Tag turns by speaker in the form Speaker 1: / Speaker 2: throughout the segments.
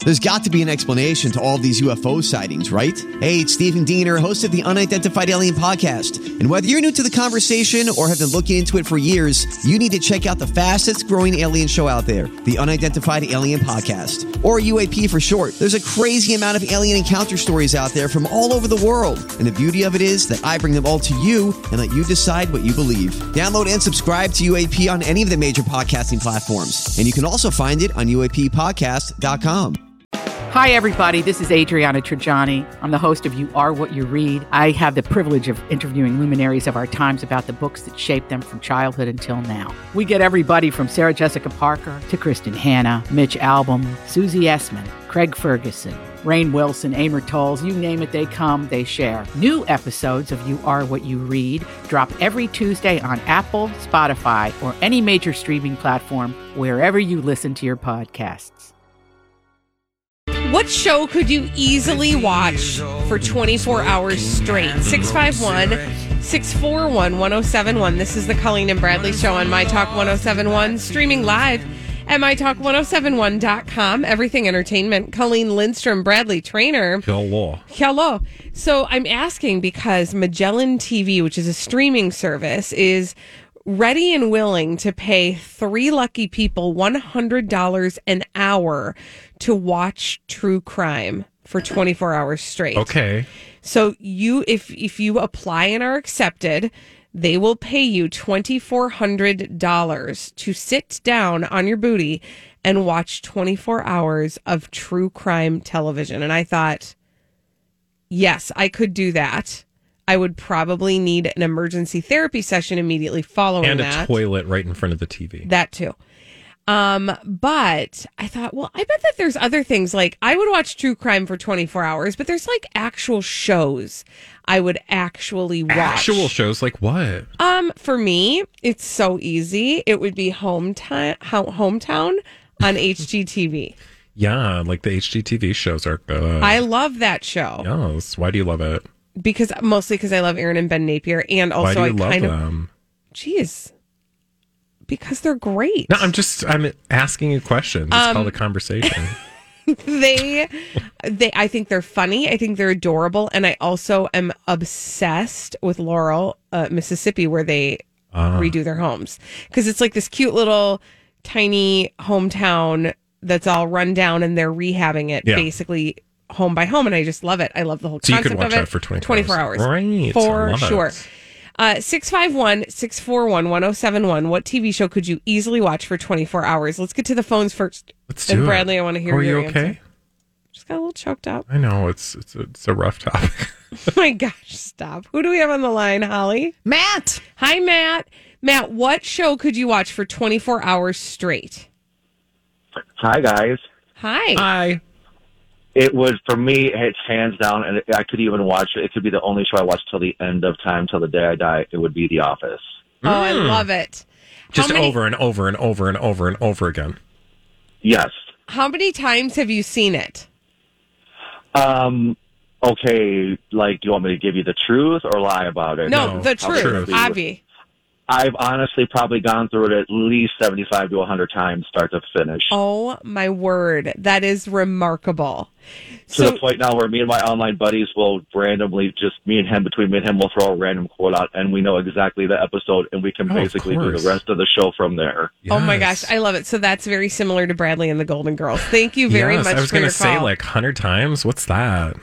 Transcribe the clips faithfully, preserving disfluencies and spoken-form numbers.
Speaker 1: There's got to be an explanation to all of these U F O sightings, right? Hey, it's Stephen Diener, host of the Unidentified Alien Podcast. And whether you're new to the conversation or have been looking into it for years, you need to check out the fastest growing alien show out there, the Unidentified Alien Podcast, or U A P for short. There's a crazy amount of alien encounter stories out there from all over the world. And the beauty of it is that I bring them all to you and let you decide what you believe. Download and subscribe to U A P on any of the major podcasting platforms. And you can also find it on U A P podcast dot com.
Speaker 2: Hi, everybody. This is Adriana Trajani. I'm the host of You Are What You Read. I have the privilege of interviewing luminaries of our times about the books that shaped them from childhood until now. We get everybody from Sarah Jessica Parker to Kristen Hanna, Mitch Albom, Susie Essman, Craig Ferguson, Rainn Wilson, Amor Tolls, you name it, they come, they share. New episodes of You Are What You Read drop every Tuesday on Apple, Spotify, or any major streaming platform wherever you listen to your podcasts.
Speaker 3: What show could you easily watch for twenty-four hours straight? six five one, six four one, one oh seven one. This is the Colleen and Bradley Show on My Talk one oh seven one, streaming live at my talk one oh seven one dot com. Everything Entertainment. Colleen Lindstrom, Bradley Trainer.
Speaker 4: Hello.
Speaker 3: Hello. So I'm asking because Magellan T V, which is a streaming service, is ready and willing to pay three lucky people one hundred dollars an hour to watch true crime for twenty-four hours straight.
Speaker 4: Okay.
Speaker 3: So you, if if you apply and are accepted, they will pay you twenty-four hundred dollars to sit down on your booty and watch twenty-four hours of true crime television. And I thought, yes, I could do that. I would probably need an emergency therapy session immediately following
Speaker 4: and
Speaker 3: that.
Speaker 4: And a toilet right in front of the T V.
Speaker 3: That too. Um, but I thought, well, I bet that there's other things. Like, I would watch true crime for twenty-four hours, but there's like actual shows I would actually watch.
Speaker 4: Actual shows? Like what?
Speaker 3: Um, for me, it's so easy. It would be Hometown, Hometown on H G T V.
Speaker 4: Yeah, like the H G T V shows are good.
Speaker 3: I love that show.
Speaker 4: Yes. Why do you love it?
Speaker 3: Because mostly because I love Aaron and Ben Napier, and also
Speaker 4: Why do you
Speaker 3: I
Speaker 4: love
Speaker 3: kind
Speaker 4: them?
Speaker 3: of, geez, because they're great.
Speaker 4: No, I'm just I'm asking you questions. It's um, called a conversation.
Speaker 3: they, they, I think they're funny. I think they're adorable, and I also am obsessed with Laurel, uh, Mississippi, where they uh. redo their homes, because it's like this cute little tiny hometown that's all run down, and they're rehabbing it yeah. basically home by home, and I just love it. I love the whole
Speaker 4: so
Speaker 3: concept
Speaker 4: you could watch
Speaker 3: of it.
Speaker 4: That for twenty-four,
Speaker 3: twenty-four hours.
Speaker 4: hours. Right.
Speaker 3: For sure. Uh, six five one, six four one, one oh seven one. What T V show could you easily watch for twenty-four hours? Let's get to the phones first.
Speaker 4: Let's do
Speaker 3: and
Speaker 4: it.
Speaker 3: Bradley, I want to hear
Speaker 4: Are
Speaker 3: your
Speaker 4: you okay?
Speaker 3: answer. Just got a little choked up.
Speaker 4: I know. It's it's a, it's a rough topic.
Speaker 3: Oh my gosh, stop. Who do we have on the line, Holly?
Speaker 5: Matt.
Speaker 3: Hi, Matt. Matt, what show could you watch for twenty-four hours straight?
Speaker 6: Hi, guys.
Speaker 3: Hi.
Speaker 4: Hi.
Speaker 6: It was, for me, it's hands down, and I could even watch it. It could be the only show I watch till the end of time, till the day I die. It would be The Office.
Speaker 3: Oh, I love it.
Speaker 4: Just
Speaker 3: many,
Speaker 4: over and over and over and over and over again.
Speaker 6: Yes.
Speaker 3: How many times have you seen it?
Speaker 6: Um. Okay, like, do you want me to give you the truth or lie about it?
Speaker 3: No, no the truth, Abby.
Speaker 6: I've honestly probably gone through it at least seventy-five to one hundred times, start to finish.
Speaker 3: Oh, my word. That is remarkable.
Speaker 6: To
Speaker 3: so,
Speaker 6: the point now where me and my online buddies will randomly, just me and him, between me and him, we'll throw a random quote out, and we know exactly the episode, and we can
Speaker 4: oh,
Speaker 6: basically do the rest of the show from there.
Speaker 4: Yes.
Speaker 3: Oh, my gosh. I love it. So that's very similar to Bradley and the Golden Girls. Thank you very
Speaker 4: yes,
Speaker 3: much
Speaker 4: I was
Speaker 3: for your
Speaker 4: gonna say,
Speaker 3: call.
Speaker 4: like, one hundred times? What's that?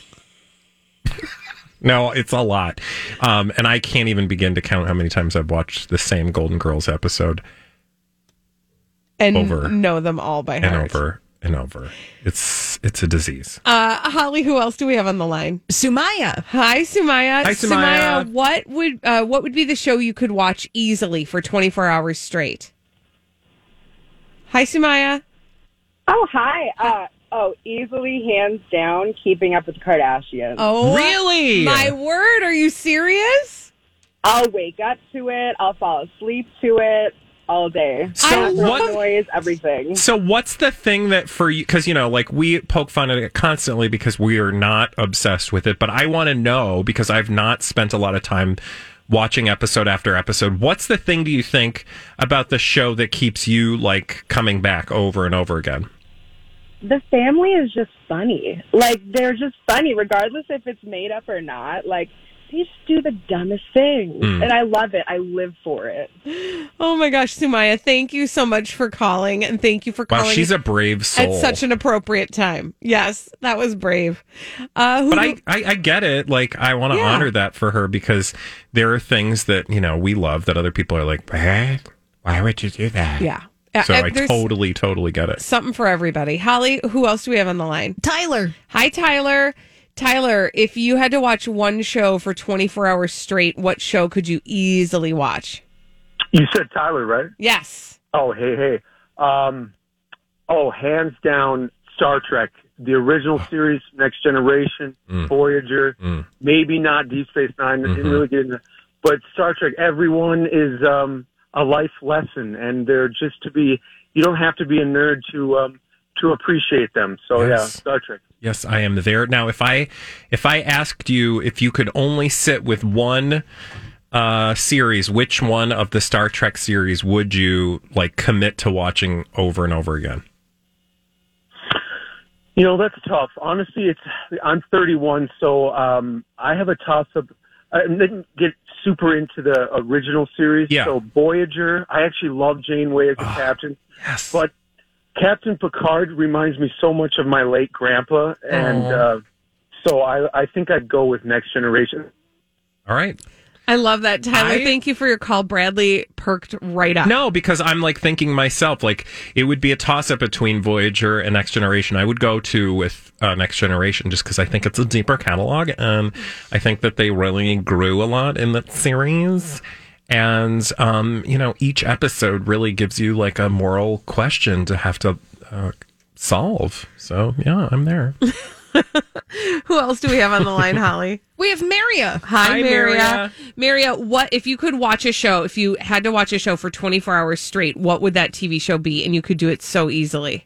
Speaker 4: No, it's a lot. Um, and I can't even begin to count how many times I've watched the same Golden Girls episode.
Speaker 3: And
Speaker 4: over
Speaker 3: know them all by
Speaker 4: and
Speaker 3: heart.
Speaker 4: over and over. It's it's a disease.
Speaker 3: Uh, Holly, who else do we have on the line?
Speaker 5: Sumaya.
Speaker 3: Hi, Sumaya.
Speaker 4: Hi, Sumaya.
Speaker 3: Sumaya, what would uh, what would be the show you could watch easily for twenty-four hours straight? Hi, Sumaya.
Speaker 7: Oh, hi. Uh, oh, easily, hands down, Keeping Up with the Kardashians.
Speaker 3: Oh,
Speaker 4: really?
Speaker 3: My word. Are you serious?
Speaker 7: I'll wake up to it. I'll fall asleep to it. All day.
Speaker 4: So what
Speaker 7: noise, everything.
Speaker 4: So what's the thing that for you, because, you know, like, we poke fun at it constantly because we are not obsessed with it, but I want to know, because I've not spent a lot of time watching episode after episode, what's the thing do you think about the show that keeps you, like, coming back over and over again?
Speaker 7: the family is just funny. Like, they're just funny, regardless if it's made up or not. Like, they just do the dumbest things. Mm. And I love it. I live for it.
Speaker 3: Oh, my gosh, Sumaya, thank you so much for calling. And thank you for calling.
Speaker 4: Wow, she's a brave soul.
Speaker 3: At such an appropriate time. Yes, that was brave. Uh, who
Speaker 4: but
Speaker 3: do-
Speaker 4: I, I, I get it. Like, I want to yeah. honor that for her because there are things that, you know, we love that other people are like, what? Why would you do that?
Speaker 3: Yeah.
Speaker 4: So uh, I
Speaker 3: There's
Speaker 4: totally, totally get it.
Speaker 3: Something for everybody. Holly, who else do we have on the line?
Speaker 5: Tyler.
Speaker 3: Hi, Tyler. Tyler, if you had to watch one show for twenty-four hours straight, what show could you easily watch?
Speaker 8: You said Tyler, right?
Speaker 3: Yes.
Speaker 8: Oh, hey, hey. Um, oh, hands down, Star Trek. The original series, Next Generation, mm. Voyager, mm. maybe not Deep Space Nine. Mm-hmm. Didn't really get into, but Star Trek, everyone is um, a life lesson, and they're just to be, you don't have to be a nerd to um, to appreciate them. So, yes. yeah, Star Trek.
Speaker 4: Yes, I am there. Now, if I if I asked you if you could only sit with one uh, series, which one of the Star Trek series would you like commit to watching over and over again?
Speaker 8: You know, that's tough. Honestly, it's I'm thirty-one, so um, I have a toss-up. I didn't get super into the original series.
Speaker 4: Yeah.
Speaker 8: So Voyager, I actually love Janeway as the
Speaker 4: oh,
Speaker 8: captain.
Speaker 4: Yes.
Speaker 8: But Captain Picard reminds me so much of my late grandpa, and uh, so I, I think I'd go with Next Generation.
Speaker 4: All right.
Speaker 3: I love that, Tyler.
Speaker 4: I,
Speaker 3: Thank you for your call. Bradley perked right up.
Speaker 4: No, because I'm like thinking myself, like it would be a toss-up between Voyager and Next Generation. I would go to with uh, Next Generation just because I think it's a deeper catalog, and I think that they really grew a lot in that series. And, um, you know, each episode really gives you like a moral question to have to uh, solve. So, yeah, I'm there.
Speaker 3: Who else do we have on the line, Holly?
Speaker 5: We have Maria.
Speaker 3: Hi,
Speaker 4: Hi
Speaker 3: Maria.
Speaker 4: Maria.
Speaker 3: Maria, what if you could watch a show, if you had to watch a show for twenty-four hours straight, what would that T V show be? And you could do it so easily.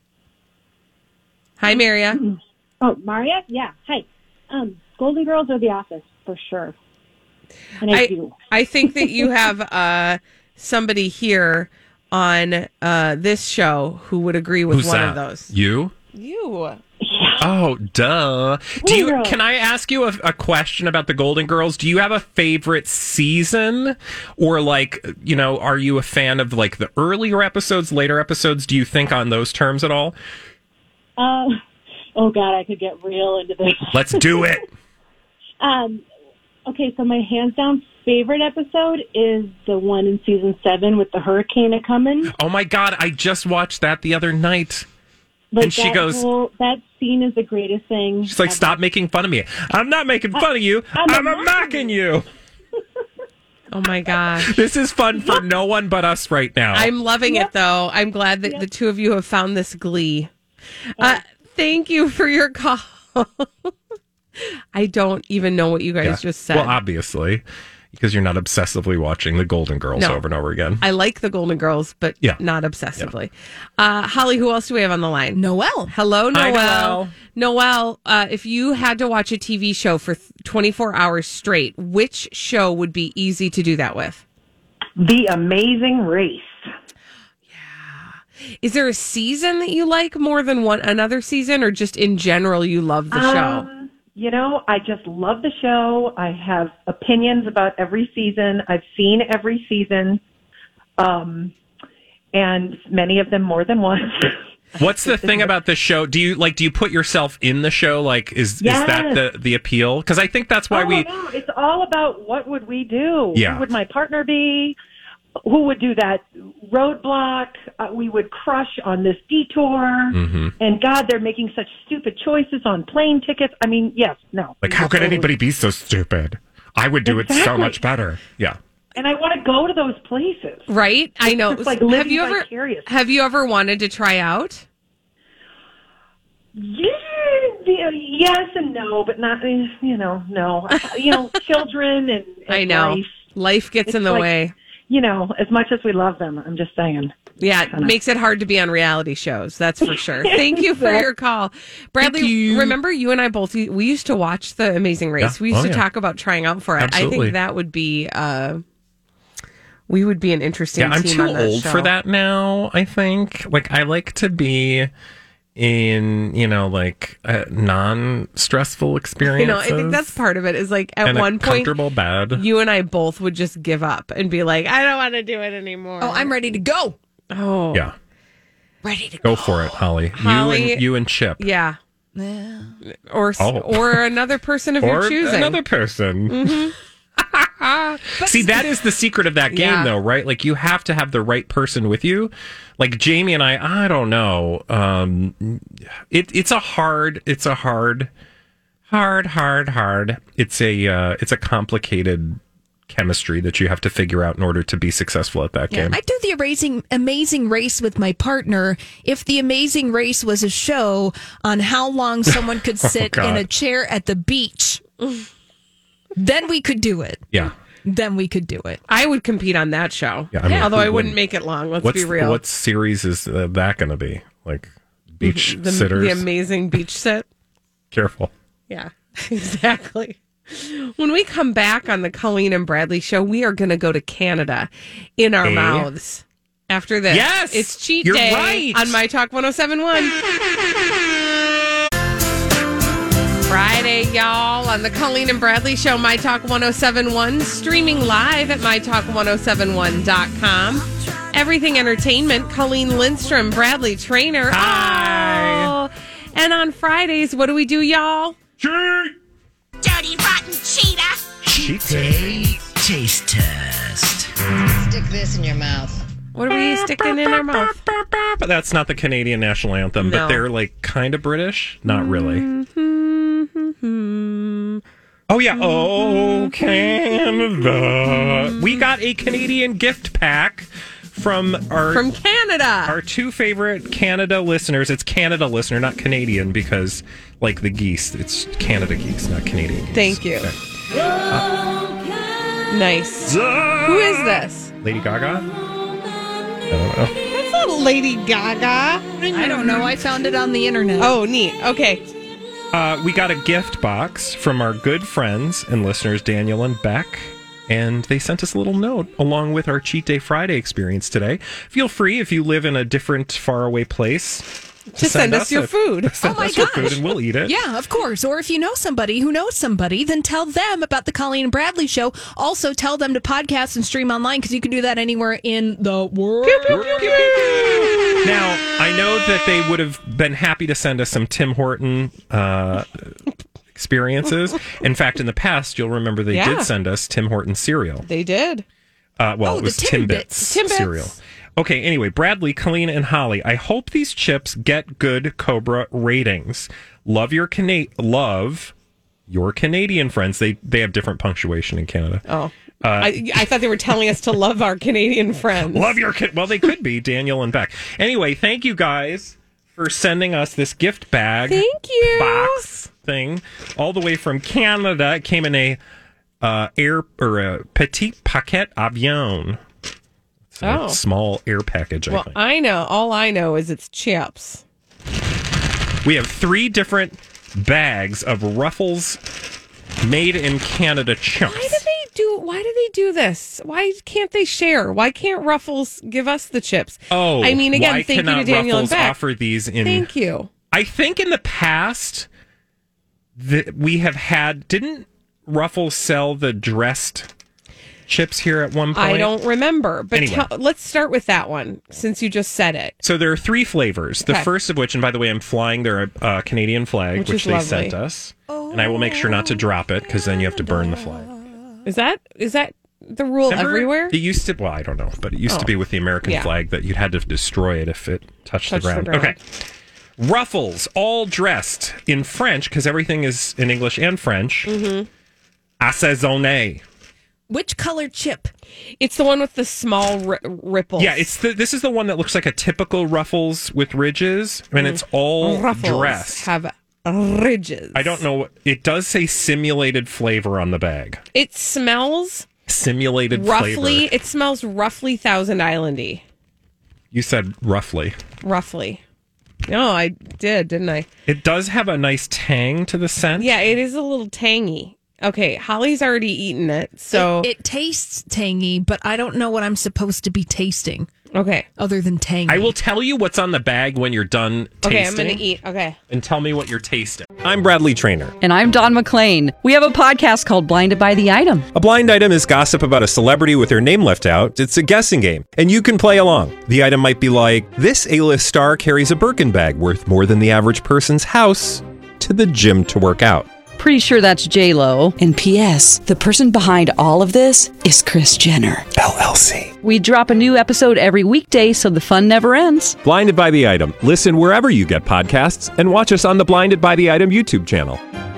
Speaker 3: Hi, Maria.
Speaker 9: Oh, Maria? Yeah. Hi. Um, Golden Girls or The Office, for sure. And I,
Speaker 3: I
Speaker 9: do.
Speaker 3: I think that you have uh, somebody here on uh, this show who would agree with
Speaker 4: Who's
Speaker 3: one
Speaker 4: that?
Speaker 3: of those.
Speaker 4: You?
Speaker 3: You.
Speaker 4: Oh, duh. Do you?
Speaker 9: Girls.
Speaker 4: Can I ask you a, a question about the Golden Girls? Do you have a favorite season? Or, like, you know, are you a fan of, like, the earlier episodes, later episodes? Do you think on those terms at all?
Speaker 9: Uh, oh, God, I could get real into this.
Speaker 4: Let's do it.
Speaker 9: um, okay, so my hands down favorite episode is the one in season seven with the hurricane a coming.
Speaker 4: Oh, my God. I just watched that the other night.
Speaker 9: Like
Speaker 4: and she
Speaker 9: that
Speaker 4: goes,
Speaker 9: whole, that scene is the greatest thing.
Speaker 4: She's like, ever. Stop making fun of me. I'm not making fun of you.
Speaker 9: I'm,
Speaker 4: I'm,
Speaker 9: I'm
Speaker 4: mocking you.
Speaker 3: Oh, my gosh.
Speaker 4: This is fun for no one but us right now.
Speaker 3: I'm loving
Speaker 9: Yep.
Speaker 3: it, though. I'm glad that
Speaker 9: Yep.
Speaker 3: the two of you have found this glee. Uh, thank you for your call. I don't even know what you guys
Speaker 4: Yeah.
Speaker 3: just said.
Speaker 4: Well, obviously, because you're not obsessively watching the Golden Girls
Speaker 3: No.
Speaker 4: over and over again.
Speaker 3: I like the Golden Girls, but
Speaker 4: Yeah.
Speaker 3: not obsessively. Uh, Holly, who else do we have on the line?
Speaker 5: Noelle.
Speaker 3: Hello, Noelle.
Speaker 4: Hi, Noelle.
Speaker 3: Noelle, uh, if you had to watch a T V show for th- twenty-four hours straight, which show would be easy to do that with?
Speaker 10: The Amazing Race.
Speaker 3: Is there a season that you like more than one another season, or just in general you love the show?
Speaker 10: Um, you know, I just love the show. I have opinions about every season. I've seen every season, um, and many of them more than once.
Speaker 4: What's the thing about the show? Do you like? Do you put yourself in the show? Like, is
Speaker 10: Yes.
Speaker 4: is that the the appeal? Because I think that's why
Speaker 10: oh,
Speaker 4: we.
Speaker 10: No, it's all about what would we do?
Speaker 4: Yeah.
Speaker 10: Who would my partner be? Who would do that roadblock? Uh, we would crush on this detour.
Speaker 4: Mm-hmm.
Speaker 10: And God, they're making such stupid choices on plane tickets. I mean, yes, no.
Speaker 4: Like, how could anybody be so stupid? I would do it so
Speaker 10: Exactly.
Speaker 4: much better. Yeah.
Speaker 10: And I want to go to those places.
Speaker 3: Right? I know.
Speaker 10: It's like
Speaker 3: have
Speaker 10: living
Speaker 3: you ever
Speaker 10: vicarious.
Speaker 3: have you ever wanted to try out?
Speaker 10: Yeah, yeah, yes and no, but not, eh, you know, no. You know, children and, and
Speaker 3: I know.
Speaker 10: life.
Speaker 3: Life gets
Speaker 10: It's
Speaker 3: in the
Speaker 10: like-
Speaker 3: way.
Speaker 10: You know, as much as we love them, I'm just saying.
Speaker 3: Yeah, it makes it hard to be on reality shows. That's for sure. Thank you for your call. Bradley,
Speaker 4: you.
Speaker 3: remember you and I both, we used to watch The Amazing Race.
Speaker 4: Yeah.
Speaker 3: We used
Speaker 4: Oh,
Speaker 3: to
Speaker 4: yeah.
Speaker 3: talk about trying out for it. I
Speaker 4: Absolutely.
Speaker 3: think that would be, uh, we would be an interesting
Speaker 4: Yeah, I'm
Speaker 3: team
Speaker 4: too
Speaker 3: on that
Speaker 4: old
Speaker 3: show.
Speaker 4: for that now, I think. Like, I like to be in, you know, like uh, non-stressful experiences.
Speaker 3: You know, I think that's part of it is like at
Speaker 4: and
Speaker 3: one
Speaker 4: a
Speaker 3: point,
Speaker 4: comfortable bed.
Speaker 3: you and I both would just give up and be like, I don't want to do it anymore.
Speaker 5: Oh, I'm ready to go.
Speaker 3: Oh.
Speaker 4: Yeah.
Speaker 5: Ready to go.
Speaker 4: Go for it, Holly.
Speaker 3: Holly-
Speaker 4: you and you and Chip.
Speaker 3: Yeah.
Speaker 5: Yeah.
Speaker 3: Or,
Speaker 4: Oh.
Speaker 3: or another person of
Speaker 4: Or
Speaker 3: your choosing.
Speaker 4: another person.
Speaker 3: Mm-hmm.
Speaker 4: See, that is the secret of that game,
Speaker 3: Yeah.
Speaker 4: though, right? Like, you have to have the right person with you. Like, Jamie and I, I don't know. Um, it, it's a hard, it's a hard, hard, hard, hard. It's a, uh, it's a complicated chemistry that you have to figure out in order to be successful at that
Speaker 5: Yeah,
Speaker 4: game.
Speaker 5: I do the amazing, amazing race with my partner. If the Amazing Race was a show on how long someone could sit
Speaker 4: God.
Speaker 5: in a chair at the beach, then we could do it.
Speaker 4: Yeah.
Speaker 5: Then we could do it.
Speaker 3: I would compete on that show.
Speaker 4: Yeah, I mean,
Speaker 3: Although
Speaker 4: who
Speaker 3: I wouldn't
Speaker 4: wouldn't?
Speaker 3: make it long. Let's
Speaker 4: What's,
Speaker 3: be real.
Speaker 4: What series is uh, that going to be? Like, beach
Speaker 3: the,
Speaker 4: sitters?
Speaker 3: the amazing beach sit.
Speaker 4: Careful.
Speaker 3: Yeah, exactly. When we come back on the Colleen and Bradley show, we are going to go to Canada in our
Speaker 4: Eh?
Speaker 3: mouths. After this,
Speaker 4: Yes,
Speaker 3: it's cheat
Speaker 4: you're
Speaker 3: day
Speaker 4: right.
Speaker 3: on My Talk one oh seven point one. Friday, y'all, on the Colleen and Bradley show, My Talk one oh seven point one, streaming live at my talk one oh seven one dot com. Everything Entertainment, Colleen Lindstrom, Bradley Trainer.
Speaker 4: Hi.
Speaker 3: Oh. And on Fridays, what do we do, y'all?
Speaker 4: Cheat!
Speaker 11: Dirty, rotten cheetah.
Speaker 4: Cheat
Speaker 12: Day taste test.
Speaker 13: Stick this in your mouth.
Speaker 3: What are we sticking in our mouth?
Speaker 4: But that's not the Canadian national anthem,
Speaker 3: No.
Speaker 4: but they're like kind of British. Not really.
Speaker 3: Mm-hmm.
Speaker 4: Oh, yeah. Oh, Canada. We got a Canadian gift pack from our
Speaker 3: From Canada.
Speaker 4: our two favorite Canada listeners. It's Canada listener, not Canadian, because like the geese, it's Canada geese, not Canadian geese.
Speaker 3: Thank you.
Speaker 4: Okay.
Speaker 3: Nice. Who is this?
Speaker 4: Lady Gaga? I don't know.
Speaker 3: That's not Lady Gaga.
Speaker 5: I don't know. I found it on the internet.
Speaker 3: Oh, neat. Okay.
Speaker 4: Uh, we got a gift box from our good friends and listeners, Daniel and Beck, and they sent us a little note along with our Cheat Day Friday experience today. Feel free, if you live in a different, faraway place,
Speaker 3: To send us your
Speaker 4: a-
Speaker 3: food.
Speaker 4: Send
Speaker 5: Oh my
Speaker 4: us your
Speaker 5: gosh.
Speaker 4: food and we'll eat it.
Speaker 5: Yeah, of course. Or if you know somebody who knows somebody, then tell them about the Colleen and Bradley show. Also, tell them to podcast and stream online because you can do that anywhere in the world.
Speaker 4: Now, I know that they would have been happy to send us some Tim Horton uh, experiences. In fact, in the past, you'll remember they
Speaker 3: Yeah.
Speaker 4: did send us Tim Horton cereal.
Speaker 3: They did.
Speaker 4: Uh, well,
Speaker 5: Oh,
Speaker 4: it
Speaker 5: the
Speaker 4: was Timbits
Speaker 5: Timbits.
Speaker 3: Timbits.
Speaker 4: cereal. Okay, anyway, Bradley, Colleen, and Holly, I hope these chips get good Cobra ratings. Love your Cana- love your Canadian friends. They they have different punctuation in Canada.
Speaker 3: Oh. I, I thought they were telling us to love our Canadian friends.
Speaker 4: Love your kid. Well, they could be Daniel and Beck. Anyway, thank you guys for sending us this gift bag.
Speaker 3: Thank you.
Speaker 4: Box thing all the way from Canada. It came in a uh, air or a petit paquet avion. It's a
Speaker 3: Oh.
Speaker 4: small air package. I
Speaker 3: Well,
Speaker 4: think
Speaker 3: I know. All I know is it's chips.
Speaker 4: we have three different bags of Ruffles made in Canada chips.
Speaker 3: Why do they do? Why do they do this? Why can't they share? Why can't Ruffles give us the chips?
Speaker 4: Oh,
Speaker 3: I mean, again,
Speaker 4: why
Speaker 3: thank you
Speaker 4: cannot
Speaker 3: to Daniel
Speaker 4: Ruffles
Speaker 3: and Beck.
Speaker 4: offer these in?
Speaker 3: Thank you.
Speaker 4: I think in the past that we have had didn't Ruffles sell the dressed chips here at one point?
Speaker 3: I don't remember, but
Speaker 4: Anyway.
Speaker 3: tell, let's start with that one since you just said it.
Speaker 4: So there are three flavors. The
Speaker 3: Okay.
Speaker 4: first of which, and by the way, I'm flying their uh, Canadian flag,
Speaker 3: Which
Speaker 4: which,
Speaker 3: is
Speaker 4: they
Speaker 3: lovely.
Speaker 4: sent us, and I will make sure not to drop it because then you have to burn the flag.
Speaker 3: Is that is that the rule
Speaker 4: Remember?
Speaker 3: everywhere?
Speaker 4: It used to. Well, I don't know, but it used to
Speaker 3: Oh.
Speaker 4: be with the American
Speaker 3: Yeah.
Speaker 4: flag that you had to destroy it if it touched,
Speaker 3: Touched
Speaker 4: the,
Speaker 3: the
Speaker 4: ground.
Speaker 3: ground.
Speaker 4: Okay. Ruffles, all dressed in French because everything is in English and French.
Speaker 3: Mm-hmm.
Speaker 4: Assaisonné.
Speaker 5: Which color chip?
Speaker 3: It's the one with the small ri- ripples.
Speaker 4: Yeah, it's the, this is the one that looks like a typical Ruffles with ridges, and it's all
Speaker 3: Ruffles
Speaker 4: dressed.
Speaker 3: have ridges.
Speaker 4: I don't know. what- It does say simulated flavor on the bag.
Speaker 3: It smells
Speaker 4: Simulated
Speaker 3: roughly.
Speaker 4: flavor.
Speaker 3: It smells roughly Thousand Islandy.
Speaker 4: You said roughly.
Speaker 3: Roughly. No, I did, didn't I?
Speaker 4: It does have a nice tang to the scent.
Speaker 3: Yeah, it is a little tangy. Okay, Holly's already eaten it, so
Speaker 5: It, it tastes tangy, but I don't know what I'm supposed to be tasting.
Speaker 3: Okay.
Speaker 5: Other than tangy.
Speaker 4: I will tell you what's on the bag when you're done tasting.
Speaker 3: Okay, I'm going to eat. Okay.
Speaker 4: And tell me what you're tasting. I'm Bradley Trainer.
Speaker 14: And I'm Don McClain. We have a podcast called Blinded by the Item.
Speaker 4: A blind item is gossip about a celebrity with their name left out. It's a guessing game, and you can play along. The item might be like, this A-list star carries a Birkin bag worth more than the average person's house to the gym to work out.
Speaker 14: Pretty sure that's J-Lo. And P S the person behind all of this is Kris Jenner,
Speaker 4: L L C.
Speaker 14: We drop a new episode every weekday so the fun never ends.
Speaker 4: Blinded by the Item. Listen wherever you get podcasts and watch us on the Blinded by the Item YouTube channel.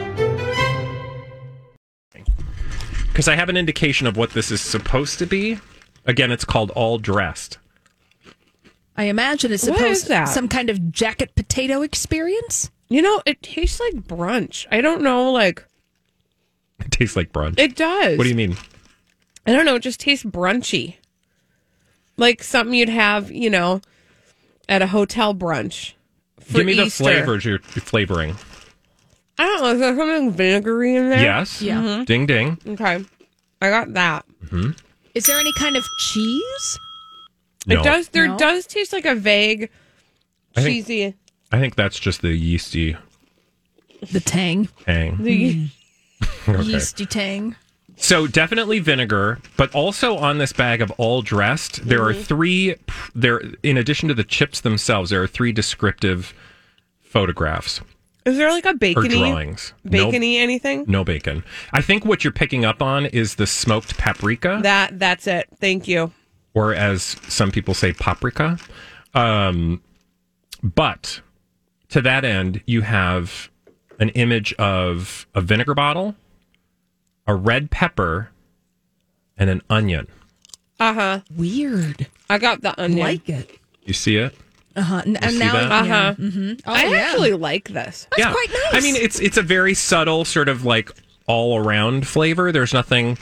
Speaker 4: Because I have an indication of what this is supposed to be. Again, it's called All Dressed.
Speaker 5: I imagine it's
Speaker 3: What
Speaker 5: supposed
Speaker 3: is that?
Speaker 5: some kind of jacket potato experience.
Speaker 3: You know, it tastes like brunch. I don't know, like...
Speaker 4: It tastes like brunch.
Speaker 3: It does.
Speaker 4: What do you mean?
Speaker 3: I don't know. It just tastes brunchy. Like something you'd have, you know, at a hotel brunch for
Speaker 4: Give me the
Speaker 3: Easter.
Speaker 4: flavors you're you're flavoring.
Speaker 3: I don't know. Is there something vinegary in there?
Speaker 4: Yes.
Speaker 5: Yeah.
Speaker 3: Mhm.
Speaker 4: Ding, ding.
Speaker 3: Okay. I got that.
Speaker 4: Mm-hmm.
Speaker 5: Is there any kind of cheese?
Speaker 4: No.
Speaker 3: It does. There
Speaker 5: No?
Speaker 3: does taste like a vague,
Speaker 4: I think-
Speaker 3: cheesy...
Speaker 4: I think that's just the yeasty
Speaker 5: The tang.
Speaker 4: tang.
Speaker 3: The,
Speaker 4: Okay.
Speaker 5: Yeasty tang.
Speaker 4: So definitely vinegar, but also on this bag of All Dressed, there are three. There, in addition to the chips themselves, there are three descriptive photographs
Speaker 3: Is there like a
Speaker 4: or
Speaker 3: bacony,
Speaker 4: drawings. No-
Speaker 3: bacony anything?
Speaker 4: No bacon. I think what you're picking up on is the smoked paprika,
Speaker 3: That that's it. Thank you.
Speaker 4: or as some people say, paprika. Um, but to that end, you have an image of a vinegar bottle, a red pepper, and an onion.
Speaker 3: Uh huh.
Speaker 5: Weird.
Speaker 3: I got the onion.
Speaker 5: Like it.
Speaker 4: You see it?
Speaker 5: Uh huh. And, and
Speaker 4: see
Speaker 5: now,
Speaker 4: that?
Speaker 3: Uh
Speaker 5: yeah.
Speaker 3: huh.
Speaker 5: Mm-hmm. Oh,
Speaker 3: I
Speaker 5: yeah.
Speaker 3: actually like this.
Speaker 5: That's quite nice.
Speaker 4: I mean, it's it's a very subtle sort of like all around flavor. There's nothing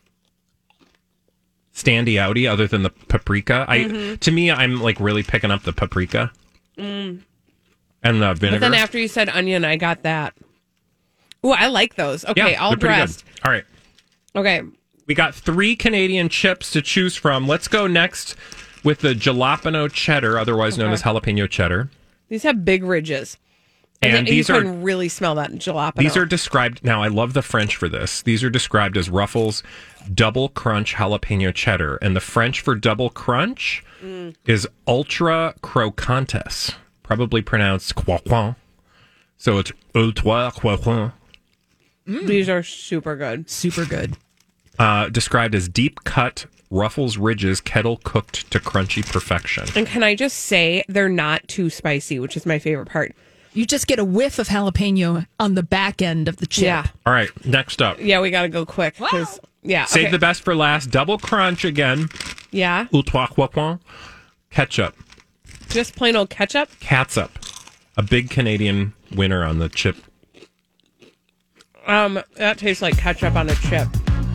Speaker 4: standy outy other than the paprika. I
Speaker 3: Mm-hmm.
Speaker 4: to me, I'm like really picking up the paprika
Speaker 3: Mm.
Speaker 4: and the
Speaker 3: But
Speaker 4: vinegar.
Speaker 3: then after you said onion, I got that. Oh, I like those. Okay,
Speaker 4: yeah,
Speaker 3: all
Speaker 4: they're pretty
Speaker 3: dressed.
Speaker 4: good. All right,
Speaker 3: Okay.
Speaker 4: we got three Canadian chips to choose from. Let's go next with the jalapeno cheddar, otherwise known
Speaker 3: Okay.
Speaker 4: as jalapeno cheddar.
Speaker 3: These have big ridges.
Speaker 4: And
Speaker 3: you
Speaker 4: these are
Speaker 3: can really smell that jalapeno.
Speaker 4: These are described, now I love the French for this. These are described as Ruffles Double Crunch Jalapeno Cheddar. And the French for double crunch
Speaker 3: Mm.
Speaker 4: is Ultra Croquantes, probably pronounced croquant. So it's Ultra Croquant.
Speaker 3: These are super good.
Speaker 5: Super good.
Speaker 4: Uh, described as deep cut Ruffles ridges, kettle cooked to crunchy perfection.
Speaker 3: And can I just say, they're not too spicy, which is my favorite part.
Speaker 5: You just get a whiff of jalapeno on the back end of the chip.
Speaker 3: Yeah.
Speaker 4: All right, next up.
Speaker 3: Yeah, we got to go quick. 'cause- Yeah.
Speaker 4: Save
Speaker 3: okay.
Speaker 4: the best for last. Double crunch again.
Speaker 3: Yeah.
Speaker 4: Ultra Croquant. Ketchup.
Speaker 3: Just plain old ketchup.
Speaker 4: Catsup. A big Canadian winner on the chip.
Speaker 3: Um, that tastes like ketchup on a chip.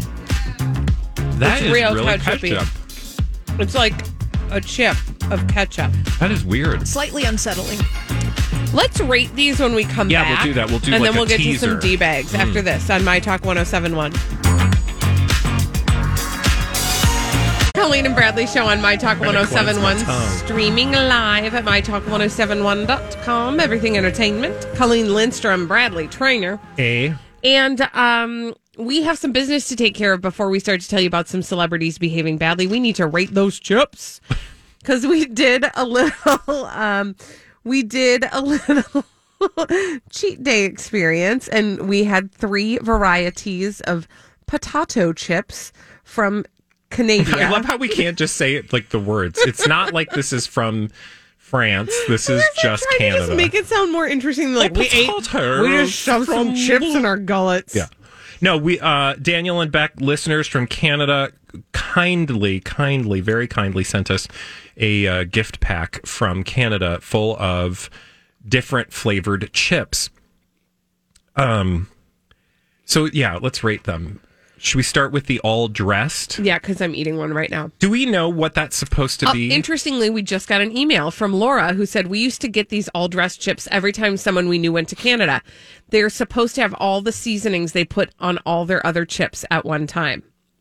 Speaker 4: That
Speaker 3: It's
Speaker 4: is
Speaker 3: real
Speaker 4: really
Speaker 3: ketchup-y.
Speaker 4: ketchup.
Speaker 3: It's like a chip of ketchup.
Speaker 4: That is weird.
Speaker 5: Slightly unsettling.
Speaker 3: Let's rate these when we come
Speaker 4: Yeah,
Speaker 3: back.
Speaker 4: we'll do that. We'll do
Speaker 3: and
Speaker 4: like
Speaker 3: then we'll
Speaker 4: a
Speaker 3: get
Speaker 4: teaser.
Speaker 3: to some D-bags
Speaker 4: Mm.
Speaker 3: after this on My Talk ten seventy-one. Colleen and Bradley Show on My Talk
Speaker 4: Trying to
Speaker 3: ten
Speaker 4: cleanse my
Speaker 3: seventy-one,
Speaker 4: tongue.
Speaker 3: streaming live at my talk ten seventy-one dot com. Everything Entertainment. Colleen Lindstrom, Bradley Trainer.
Speaker 4: A.
Speaker 3: And um, we have some business to take care of before we start to tell you about some celebrities behaving badly. We need to rate those chips because we did a little, um, we did a little cheat day experience, and we had three varieties of potato chips from Canada.
Speaker 4: I love how we can't just say it like the words. It's not like this is from France. This is just
Speaker 3: Trying to
Speaker 4: Canada.
Speaker 3: just make it sound more interesting. Like
Speaker 4: A
Speaker 3: we ate,
Speaker 4: potato
Speaker 3: we just shoved some
Speaker 4: from-
Speaker 3: chips in our gullets.
Speaker 4: Yeah. No, we uh Daniel and Beck listeners from Canada kindly, kindly, very kindly sent us a uh, gift pack from Canada full of different flavored chips. Um so yeah, let's rate them. Should we start with the all dressed?
Speaker 3: Yeah, because I'm eating one right now.
Speaker 4: Do we know what that's supposed to
Speaker 3: Uh,
Speaker 4: be?
Speaker 3: interestingly, we just got an email from Laura who said we used to get these all dressed chips every time someone we knew went to Canada. They're supposed to have all the seasonings they put on all their other chips at one time.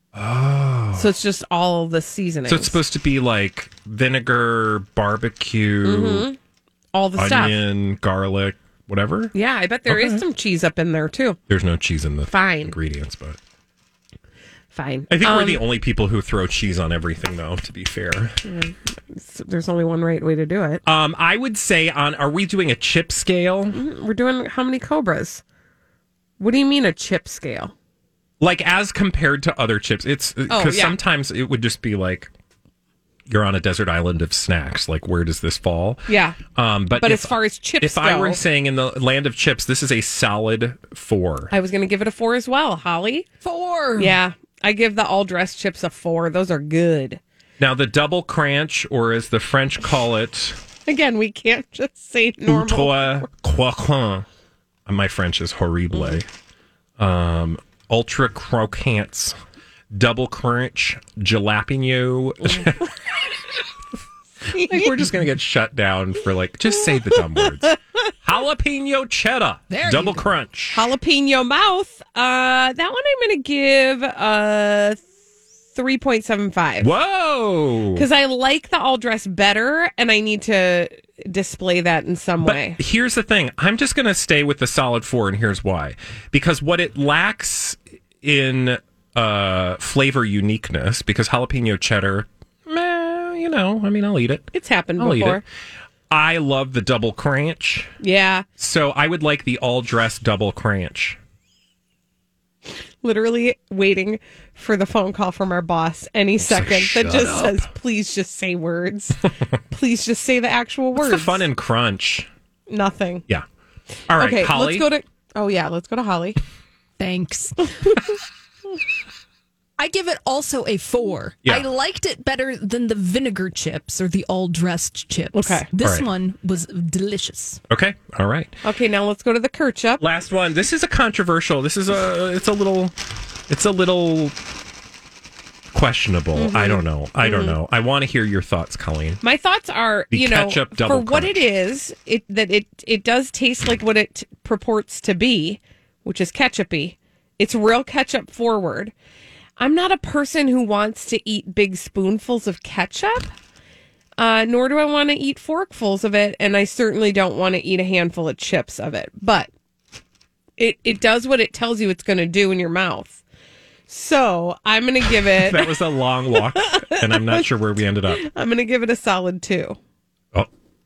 Speaker 4: Oh.
Speaker 3: So it's just all the seasonings.
Speaker 4: So it's supposed to be like vinegar, barbecue,
Speaker 3: mm-hmm. all the stuff.
Speaker 4: onion, garlic, whatever.
Speaker 3: Yeah, I bet there
Speaker 4: okay.
Speaker 3: is some cheese up in there too.
Speaker 4: There's no cheese in the
Speaker 3: Fine.
Speaker 4: ingredients, but
Speaker 3: fine.
Speaker 4: I think
Speaker 3: um,
Speaker 4: we're the only people who throw cheese on everything, though. To be fair,
Speaker 3: yeah, there's only one right way to do it.
Speaker 4: Um, I would say on. Are we doing a chip scale?
Speaker 3: Mm-hmm. We're doing how many Cobras? What do you mean a chip scale?
Speaker 4: Like as compared to other chips, it's because
Speaker 3: oh, yeah.
Speaker 4: sometimes it would just be like you're on a desert island of snacks. Like where does this fall?
Speaker 3: Yeah.
Speaker 4: Um, but
Speaker 3: but
Speaker 4: if,
Speaker 3: as far as chips,
Speaker 4: if
Speaker 3: go,
Speaker 4: I were saying in the land of chips, this is a solid four.
Speaker 3: I was going to give it a four as well. Holly,
Speaker 5: four.
Speaker 3: Yeah, I give the all dressed chips a four. Those are good.
Speaker 4: Now the double crunch, or as the French call it,
Speaker 3: again, we can't just say normal.
Speaker 4: Ultra croquant. My French is horrible. Mm. Um. Ultra croquants, double crunch, jalapeno. Like we're just gonna get shut down for like just say the dumb words. Jalapeno cheddar,
Speaker 3: there
Speaker 4: double crunch,
Speaker 3: jalapeno mouth. Uh, that one I'm gonna give a three point seven five.
Speaker 4: Whoa!
Speaker 3: Because I like the all dress better, and I need to display that in some
Speaker 4: but
Speaker 3: way.
Speaker 4: Here's the thing. I'm just going to stay with the solid four, and here's why. Because what it lacks in uh, flavor uniqueness, because jalapeno cheddar, meh, you know, I mean, I'll eat it.
Speaker 3: It's happened
Speaker 4: I'll
Speaker 3: before.
Speaker 4: Eat it. I love the double crunch.
Speaker 3: Yeah.
Speaker 4: So I would like the all-dressed double crunch.
Speaker 3: Literally waiting for the phone call from our boss any second
Speaker 4: like,
Speaker 3: that just
Speaker 4: up.
Speaker 3: says, please just say words. Please just say the actual
Speaker 4: What's
Speaker 3: words.
Speaker 4: the fun in crunch?
Speaker 3: Nothing.
Speaker 4: Yeah. All right,
Speaker 3: okay,
Speaker 4: Holly.
Speaker 3: let's go to, oh yeah, let's go to Holly.
Speaker 5: Thanks. I give it also a four.
Speaker 4: Yeah.
Speaker 5: I liked it better than the vinegar chips or the all-dressed chips.
Speaker 3: Okay.
Speaker 5: This
Speaker 4: All right.
Speaker 5: one was delicious.
Speaker 4: Okay. All right.
Speaker 3: Okay, now let's go to the ketchup.
Speaker 4: Last one. This is a controversial. This is a. It's a little. It's a little questionable.
Speaker 3: Mm-hmm.
Speaker 4: I don't know. I don't
Speaker 3: Mhm.
Speaker 4: know. I want to hear your thoughts, Colleen.
Speaker 3: My thoughts are,
Speaker 4: The
Speaker 3: you know,
Speaker 4: ketchup
Speaker 3: for
Speaker 4: double
Speaker 3: what
Speaker 4: crunch.
Speaker 3: it is, it that it it does taste like what it purports to be, which is ketchupy. It's real ketchup forward. I'm not a person who wants to eat big spoonfuls of ketchup, uh, nor do I want to eat forkfuls of it, and I certainly don't want to eat a handful of chips of it. But it it does what it tells you it's going to do in your mouth. So I'm going to give it.
Speaker 4: That was a long walk, and I'm not sure where we ended up.
Speaker 3: I'm going to give it a solid two.
Speaker 4: Oh,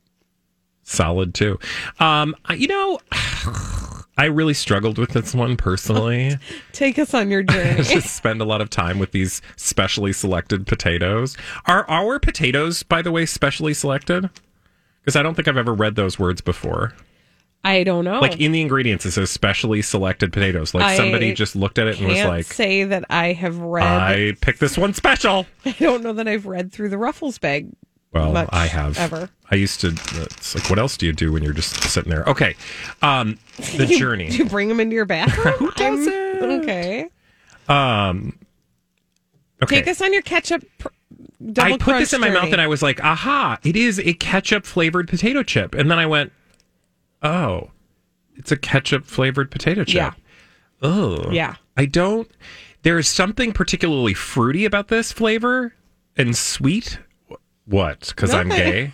Speaker 4: solid too. Um, I- you know, I really struggled with this one personally.
Speaker 3: Take us on your journey.
Speaker 4: Just spend a lot of time with these specially selected potatoes. Are our potatoes, by the way, specially selected? Because I don't think I've ever read those words before.
Speaker 3: I don't know.
Speaker 4: Like in the ingredients, it says specially selected potatoes. Like
Speaker 3: I
Speaker 4: somebody just looked at it and was
Speaker 3: can't
Speaker 4: like,
Speaker 3: say that I have read.
Speaker 4: I picked this one special.
Speaker 3: I don't know that I've read through the Ruffles bag.
Speaker 4: Well,
Speaker 3: much
Speaker 4: I have.
Speaker 3: ever.
Speaker 4: I used to. It's like, what else do you do when you're just sitting there? Okay, um, the
Speaker 3: You-
Speaker 4: journey.
Speaker 3: Do you bring them into your bathroom?
Speaker 4: Who does
Speaker 3: it? Okay.
Speaker 4: Um, okay.
Speaker 3: Take us on your ketchup. Pr- double
Speaker 4: I put this
Speaker 3: crunch
Speaker 4: in my mouth
Speaker 3: journey.
Speaker 4: and I was like, aha, it is a ketchup flavored potato chip. And then I went, oh, it's a ketchup flavored potato chip.
Speaker 3: Yeah.
Speaker 4: Oh.
Speaker 3: Yeah.
Speaker 4: I don't, there is something particularly fruity about this flavor and sweet. What? Because I'm
Speaker 3: Nothing.
Speaker 4: gay?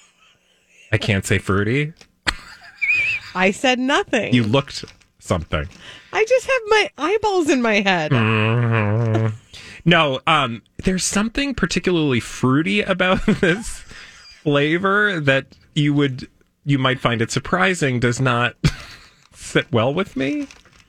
Speaker 4: I can't say fruity.
Speaker 3: I said nothing.
Speaker 4: You looked something.
Speaker 3: I just have my eyeballs in my head.
Speaker 4: Mhm. No, um, there's something particularly fruity about this flavor that you would you might find it surprising does not sit well with me.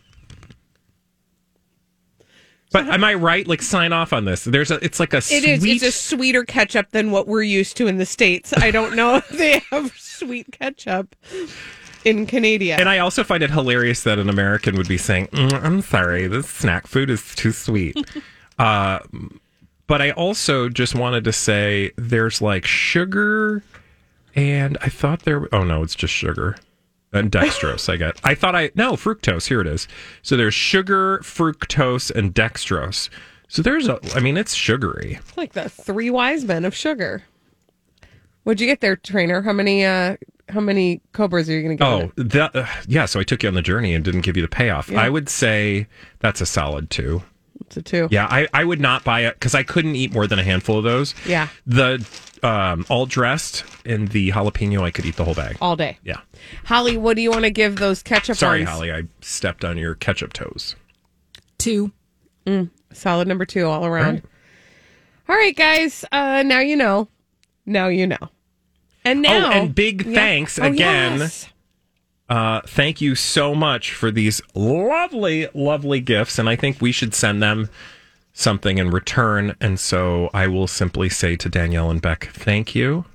Speaker 4: But am I right? Like, sign off on this. There's a. It's like a
Speaker 3: It
Speaker 4: sweet.
Speaker 3: is. It's a sweeter ketchup than what we're used to in the States. I don't know if they have sweet ketchup in Canada.
Speaker 4: And I also find it hilarious that an American would be saying, mm, "I'm sorry, this snack food is too sweet." uh, but I also just wanted to say there's like sugar, and I thought there. Oh no, it's just sugar and dextrose. I get. I thought I no fructose. Here it is. So there's sugar, fructose, and dextrose. So there's a. I mean, it's sugary.
Speaker 3: It's like the three wise men of sugar. What'd you get there, trainer? How many? Uh, how many Cobras are you going to get?
Speaker 4: Oh, that, uh, yeah. So I took you on the journey and didn't give you the payoff.
Speaker 3: Yeah.
Speaker 4: I would say that's a solid two.
Speaker 3: It's a two.
Speaker 4: Yeah, I, I would not buy it because I couldn't eat more than a handful of those.
Speaker 3: Yeah.
Speaker 4: The um, all dressed and the jalapeno, I could eat the whole bag.
Speaker 3: All day.
Speaker 4: Yeah.
Speaker 3: Holly, what do you want to give those ketchup
Speaker 4: Sorry,
Speaker 3: ones?
Speaker 4: Holly, I stepped on your ketchup toes.
Speaker 5: Two.
Speaker 3: Mm, solid number two all around.
Speaker 4: All right,
Speaker 3: all right guys. Uh, now you know. Now you know. And now.
Speaker 4: Oh, and big
Speaker 3: yeah.
Speaker 4: thanks
Speaker 3: oh,
Speaker 4: again.
Speaker 3: Yes.
Speaker 4: Uh, thank you so much for these lovely, lovely gifts. And I think we should send them something in return. And so I will simply say to Danielle and Beck, thank you.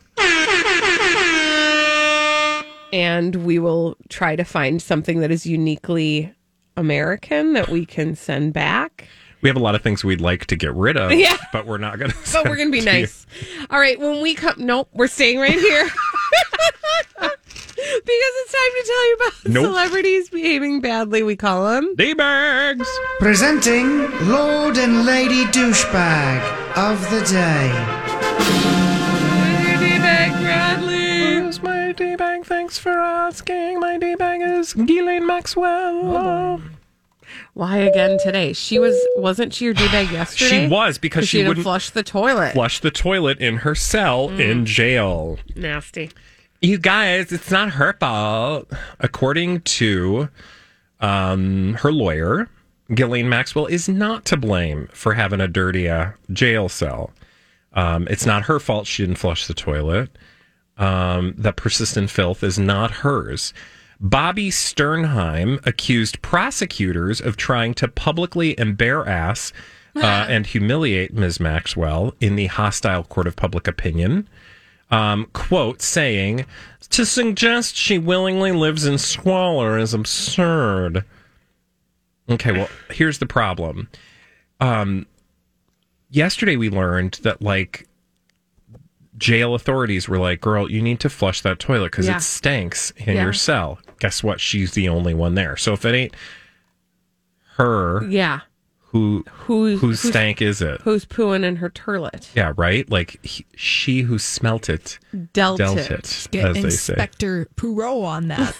Speaker 3: And we will try to find something that is uniquely American that we can send back.
Speaker 4: We have a lot of things we'd like to get rid of,
Speaker 3: yeah.
Speaker 4: but we're not going to.
Speaker 3: But we're going to be nice. You. All right, when we come, nope, we're staying right here. Because it's time to tell you about
Speaker 4: nope.
Speaker 3: celebrities behaving badly. We call them
Speaker 4: D-bags.
Speaker 12: Presenting Lord and Lady Douchebag of the Day.
Speaker 3: Who's your D-bag, Bradley?
Speaker 4: Who's my D-bag? Thanks for asking. My D-bag is Ghislaine Maxwell.
Speaker 3: Oh, why again today? She was wasn't she your D-bag yesterday?
Speaker 4: She was because she,
Speaker 3: she didn't
Speaker 4: wouldn't
Speaker 3: flush the toilet.
Speaker 4: Flush the toilet in her cell mm. in jail.
Speaker 3: Nasty.
Speaker 4: You guys, it's not her fault. According to um, her lawyer, Ghislaine Maxwell is not to blame for having a dirty uh, jail cell. Um, it's not her fault she didn't flush the toilet. Um, that persistent filth is not hers. Bobby Sternheim accused prosecutors of trying to publicly embarrass uh, and humiliate Miz Maxwell in the hostile court of public opinion. Um, quote, saying, to suggest she willingly lives in squalor is absurd. Okay, well, here's the problem. Um, yesterday we learned that, like, jail authorities were like, girl, you need to flush that toilet because
Speaker 3: yeah.
Speaker 4: it stinks in
Speaker 3: yeah.
Speaker 4: your cell. Guess what? She's the only one there. So if it ain't her...
Speaker 3: Yeah.
Speaker 4: Who,
Speaker 3: who's,
Speaker 4: whose stank is it?
Speaker 3: Who's pooing in her turlet?
Speaker 4: Yeah, right? Like, he, she who smelt it
Speaker 3: dealt,
Speaker 4: dealt
Speaker 3: it,
Speaker 4: it
Speaker 5: Get
Speaker 4: as
Speaker 5: Inspector
Speaker 4: they say.
Speaker 5: Poirot on that.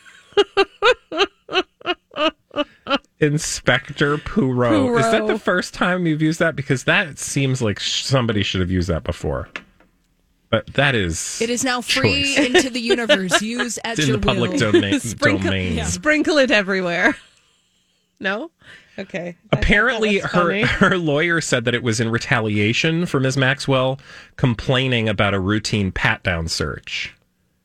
Speaker 4: Inspector Poirot.
Speaker 3: Poirot.
Speaker 4: Is that the first time you've used that? Because that seems like somebody should have used that before. But that is...
Speaker 5: It is now free
Speaker 4: choice.
Speaker 5: into the universe. Use at
Speaker 4: it's
Speaker 5: your
Speaker 4: in the public
Speaker 5: will.
Speaker 4: domain.
Speaker 3: Sprinkle,
Speaker 4: domain.
Speaker 3: yeah. Sprinkle it everywhere. No? Okay.
Speaker 4: Apparently, her
Speaker 3: funny.
Speaker 4: her lawyer said that it was in retaliation for Miz Maxwell complaining about a routine pat-down search.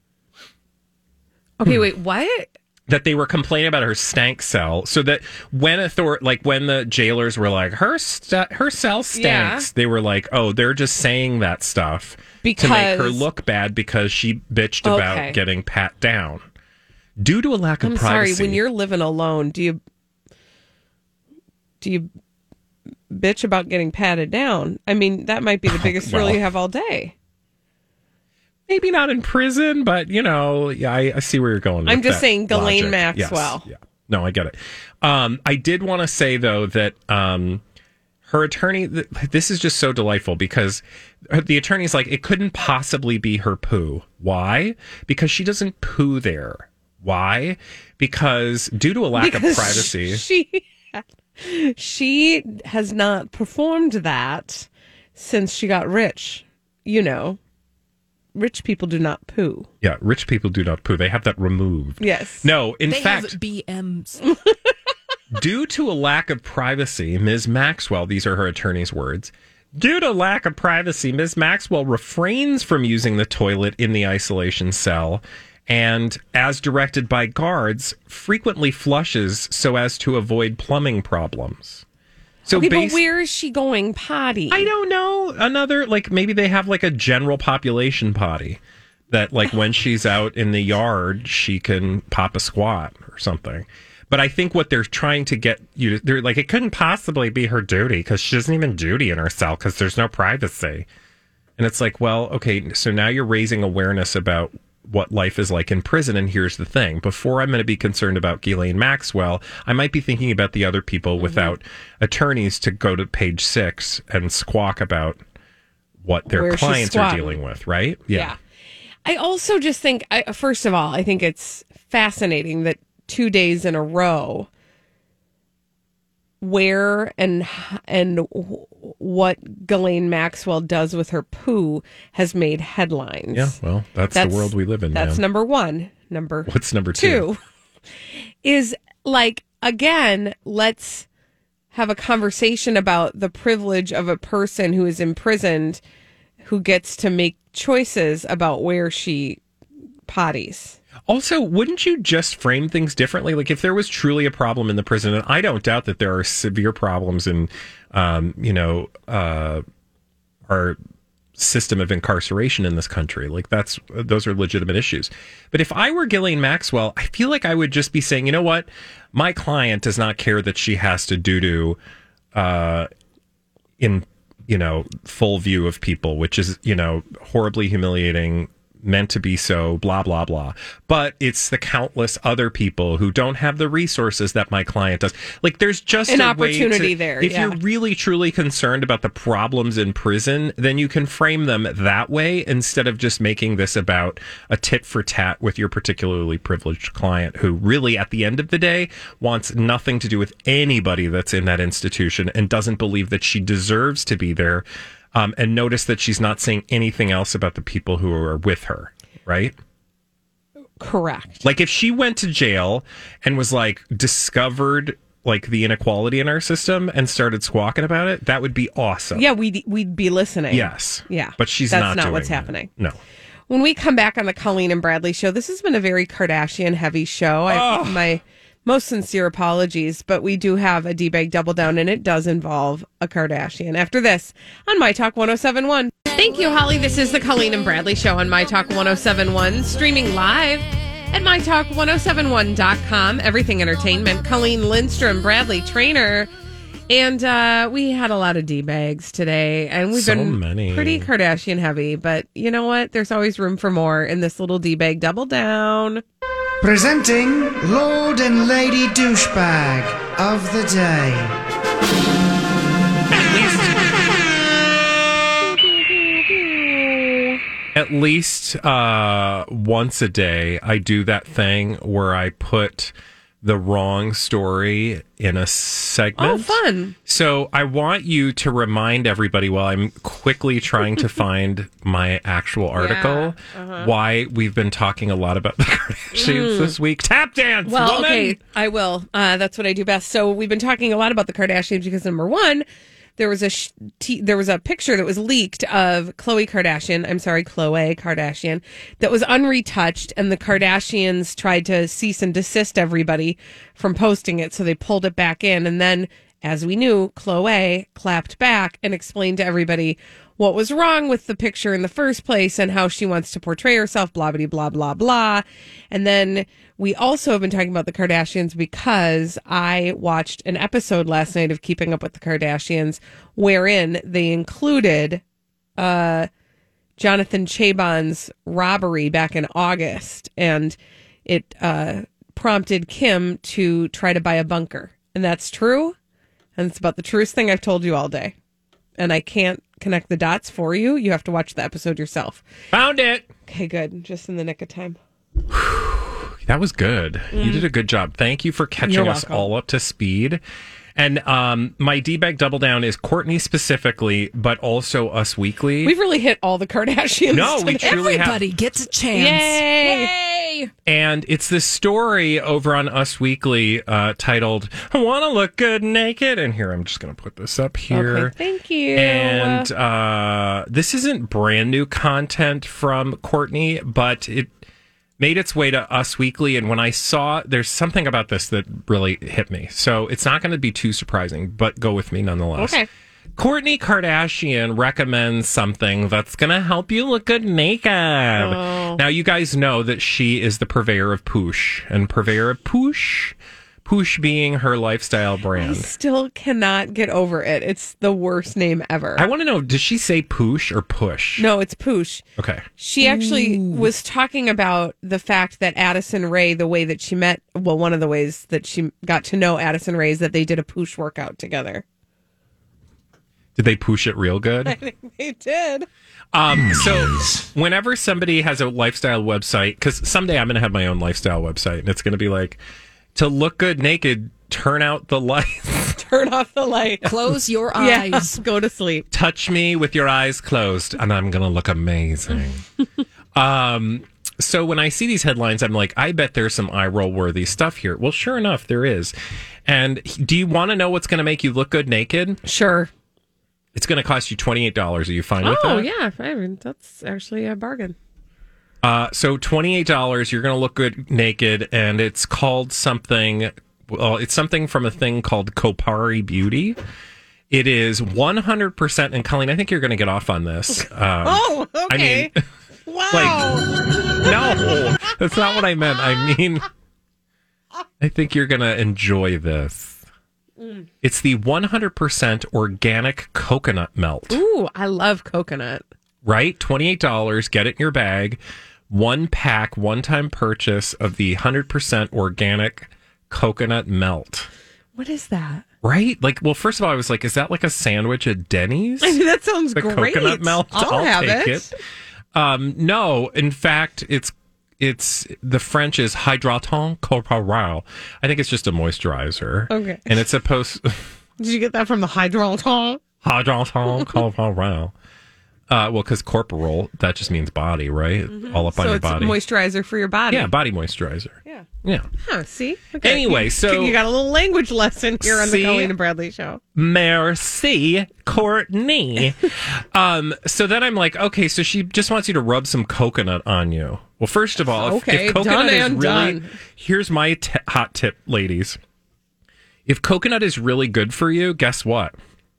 Speaker 3: Okay,
Speaker 4: hmm.
Speaker 3: wait, what?
Speaker 4: That they were complaining about her stank cell, so that when author like when the jailers were like, her st- her cell stinks,
Speaker 3: Yeah.
Speaker 4: they were like, oh, they're just saying that stuff
Speaker 3: because...
Speaker 4: to make her look bad because she bitched
Speaker 3: Okay.
Speaker 4: about getting pat down. Due to a lack of
Speaker 3: I'm
Speaker 4: privacy.
Speaker 3: sorry, when you're living alone, do you do you bitch about getting patted down? I mean, that might be the biggest
Speaker 4: well,
Speaker 3: thrill you have all day.
Speaker 4: Maybe not in prison, but, you know, yeah, I, I see where you're going with
Speaker 3: I'm just
Speaker 4: that
Speaker 3: saying Ghislaine
Speaker 4: logic.
Speaker 3: Maxwell.
Speaker 4: Yes, yeah. No, I get it. Um, I did want to say, though, that um, her attorney, th- this is just so delightful because the attorney's like, it couldn't possibly be her poo. Why? Because she doesn't poo there. Why? Because due to a lack
Speaker 3: Because
Speaker 4: of privacy.
Speaker 3: She, she has not performed that since she got rich. You know, rich people do not poo.
Speaker 4: Yeah, rich people do not poo. They have that removed.
Speaker 3: Yes.
Speaker 4: No, in
Speaker 5: they
Speaker 4: fact.
Speaker 5: have B Ms.
Speaker 4: Due to a lack of privacy, Miz Maxwell, these are her attorney's words, due to lack of privacy, Miz Maxwell refrains from using the toilet in the isolation cell and, as directed by guards, frequently flushes so as to avoid plumbing problems. So
Speaker 3: okay,
Speaker 4: bas-
Speaker 3: but where is she going potty?
Speaker 4: I don't know. Another, like, maybe they have, like, a general population potty that, like, when she's out in the yard, she can pop a squat or something. But I think what they're trying to get you to, they're like, it couldn't possibly be her duty because she doesn't even duty in her cell because there's no privacy. And it's like, well, okay, so now you're raising awareness about what life is like in prison. And here's the thing. Before I'm going to be concerned about Ghislaine Maxwell, I might be thinking about the other people mm-hmm. without attorneys to go to page six and squawk about what their
Speaker 3: Where
Speaker 4: clients are dealing with, right? Yeah.
Speaker 3: yeah. I also just think, I, first of all, I think it's fascinating that two days in a row, where and and what Ghislaine Maxwell does with her poo has made headlines.
Speaker 4: Yeah, well, that's, that's the world we live in.
Speaker 3: That's
Speaker 4: man.
Speaker 3: number one. Number
Speaker 4: what's number two?
Speaker 3: Two is like, again, let's have a conversation about the privilege of a person who is imprisoned, who gets to make choices about where she potties.
Speaker 4: Also, wouldn't you just frame things differently? Like, if there was truly a problem in the prison, and I don't doubt that there are severe problems in, um, you know, uh, our system of incarceration in this country. Like, that's those are legitimate issues. But if I were Ghislaine Maxwell, I feel like I would just be saying, you know what? My client does not care that she has to doo-doo uh, in, you know, full view of people, which is, you know, horribly humiliating, meant to be so, blah, blah, blah. But it's the countless other people who don't have the resources that my client does. Like, there's just
Speaker 3: an
Speaker 4: a
Speaker 3: opportunity
Speaker 4: way to,
Speaker 3: there.
Speaker 4: If
Speaker 3: yeah.
Speaker 4: you're really, truly concerned about the problems in prison, then you can frame them that way instead of just making this about a tit for tat with your particularly privileged client who really, at the end of the day, wants nothing to do with anybody that's in that institution and doesn't believe that she deserves to be there. Um, and notice that she's not saying anything else about the people who are with her, right?
Speaker 3: Correct.
Speaker 4: Like, if she went to jail and was like discovered like the inequality in our system and started squawking about it, that would be awesome.
Speaker 3: Yeah, we'd we'd be listening.
Speaker 4: Yes.
Speaker 3: Yeah.
Speaker 4: But she's
Speaker 3: That's
Speaker 4: not
Speaker 3: not
Speaker 4: doing
Speaker 3: what's
Speaker 4: that.
Speaker 3: happening.
Speaker 4: No.
Speaker 3: When we come back on the Colleen and Bradley show, this has been a very Kardashian heavy show. I, my most sincere apologies, but we do have a D-Bag Double Down, and it does involve a Kardashian. After this, on My Talk one oh seven point one. Thank you, Holly. This is the Colleen and Bradley show on My Talk one oh seven point one, streaming live at my talk ten seventy-one dot com. Everything Entertainment. Colleen Lindstrom, Bradley Trainer. And uh, we had a lot of D-bags today, and we've
Speaker 4: So
Speaker 3: been
Speaker 4: many.
Speaker 3: pretty Kardashian heavy. But you know what? There's always room for more in this little D-Bag Double Down.
Speaker 12: Presenting Lord and Lady Douchebag of the Day.
Speaker 4: At least uh, once a day, I do that thing where I put the wrong story in a segment.
Speaker 3: Oh, fun.
Speaker 4: So I want you to remind everybody while I'm quickly trying to find my actual article
Speaker 3: Yeah, uh-huh.
Speaker 4: why we've been talking a lot about the Kardashians
Speaker 3: Mm.
Speaker 4: this week. Tap dance,
Speaker 3: Well,
Speaker 4: woman!
Speaker 3: okay, I will. Uh, that's what I do best. So we've been talking a lot about the Kardashians because, number one, there was a sh- t- there was a picture that was leaked of Khloe Kardashian. I'm sorry, Khloe Kardashian, that was unretouched, and the Kardashians tried to cease and desist everybody from posting it, so they pulled it back in. And then, as we knew, Khloe clapped back and explained to everybody what was wrong with the picture in the first place and how she wants to portray herself, blah, blah, blah, blah, blah. And then we also have been talking about the Kardashians because I watched an episode last night of Keeping Up with the Kardashians wherein they included uh, Jonathan Chabon's robbery back in August. And it uh, prompted Kim to try to buy a bunker. And that's true. And it's about the truest thing I've told you all day. And I can't connect the dots for you. You have to watch the episode yourself.
Speaker 4: Found it.
Speaker 3: Okay, good. Just in the nick of time.
Speaker 4: That was good.
Speaker 3: Mm.
Speaker 4: You did a good job. Thank you for catching
Speaker 3: You're
Speaker 4: us
Speaker 3: welcome.
Speaker 4: all up to speed. And um, my D-Bag Double Down is Courtney specifically, but also Us Weekly.
Speaker 3: We've really hit all the Kardashians.
Speaker 4: No, we
Speaker 3: today.
Speaker 4: truly have.
Speaker 5: Everybody gets a chance.
Speaker 3: Yay!
Speaker 5: Yay!
Speaker 4: And it's this story over on Us Weekly uh, titled, I Want to Look Good Naked. And here, I'm just going to put this up here.
Speaker 3: Okay, thank you.
Speaker 4: And uh, this isn't brand new content from Courtney, but it made its way to Us Weekly. And when I saw, there's something about this that really hit me. So it's not going to be too surprising, but go with me nonetheless.
Speaker 3: Okay.
Speaker 4: Kourtney Kardashian recommends something that's going to help you look good naked.
Speaker 3: Oh.
Speaker 4: Now, you guys know that she is the purveyor of Poosh, and purveyor of Poosh, Poosh being her lifestyle
Speaker 3: I
Speaker 4: brand.
Speaker 3: still cannot get over it. It's the worst name ever.
Speaker 4: I want to know, does she say Poosh or Push?
Speaker 3: No, it's Poosh.
Speaker 4: Okay.
Speaker 3: She actually was talking about the fact that Addison Rae, the way that she met, well, one of the ways that she got to know Addison Rae is that they did a Poosh workout together.
Speaker 4: Did they Poosh it real good?
Speaker 3: I think they did.
Speaker 4: Um, so whenever somebody has a lifestyle website, because someday I'm going to have my own lifestyle website, and it's going to be like, to look good naked, turn out the lights.
Speaker 3: Turn off the light.
Speaker 5: Close your
Speaker 3: Yeah,
Speaker 5: eyes.
Speaker 3: go to sleep.
Speaker 4: Touch me with your eyes closed, and I'm going to look amazing. um, so when I see these headlines, I'm like, I bet there's some eye roll worthy stuff here. Well, sure enough, there is. And do you want to know what's going to make you look good naked?
Speaker 3: Sure.
Speaker 4: It's going to cost you twenty-eight dollars. Are you fine with that?
Speaker 3: Oh, yeah. I mean, that's actually a bargain.
Speaker 4: Uh, so twenty-eight dollars, you're going to look good naked, and it's called something, well, it's something from a thing called Kopari Beauty. It is one hundred percent, and Colleen, I think you're going to get off on this. Um,
Speaker 3: oh, okay.
Speaker 4: I mean,
Speaker 3: wow.
Speaker 4: Like, no, that's not what I meant. I mean, I think you're going to enjoy this. Mm. It's the one hundred percent organic coconut melt.
Speaker 3: Ooh, I love coconut.
Speaker 4: Right? twenty-eight dollars, get it in your bag. One pack, one-time purchase of the one hundred percent organic coconut melt.
Speaker 3: What is that?
Speaker 4: Right? Like, well, first of all, I was like, is that like a sandwich at Denny's?
Speaker 3: I mean, that sounds
Speaker 4: the
Speaker 3: great.
Speaker 4: Coconut melt?
Speaker 3: I'll,
Speaker 4: I'll
Speaker 3: have
Speaker 4: take
Speaker 3: it.
Speaker 4: it. Um, no, in fact, it's it's the French is hydratant corporel. I think it's just a moisturizer.
Speaker 3: Okay.
Speaker 4: And it's supposed...
Speaker 3: Did you get that from the hydratant?
Speaker 4: Hydratant corporel. Uh, well, because corporal, that just means body, right? Mm-hmm. All up
Speaker 3: so
Speaker 4: on your
Speaker 3: it's
Speaker 4: body.
Speaker 3: moisturizer for your body.
Speaker 4: Yeah, body moisturizer.
Speaker 3: Yeah.
Speaker 4: Yeah.
Speaker 3: Huh, see? Okay.
Speaker 4: Anyway,
Speaker 3: you,
Speaker 4: so...
Speaker 3: You got a little language lesson here on
Speaker 4: see?
Speaker 3: the Colleen and Bradley show.
Speaker 4: Merci, Courtney. um, so then I'm like, okay, so she just wants you to rub some coconut on you. Well, first of all, if,
Speaker 3: okay,
Speaker 4: if coconut
Speaker 3: done
Speaker 4: is
Speaker 3: and
Speaker 4: really...
Speaker 3: done.
Speaker 4: Here's my t- hot tip, ladies. If coconut is really good for you, guess what?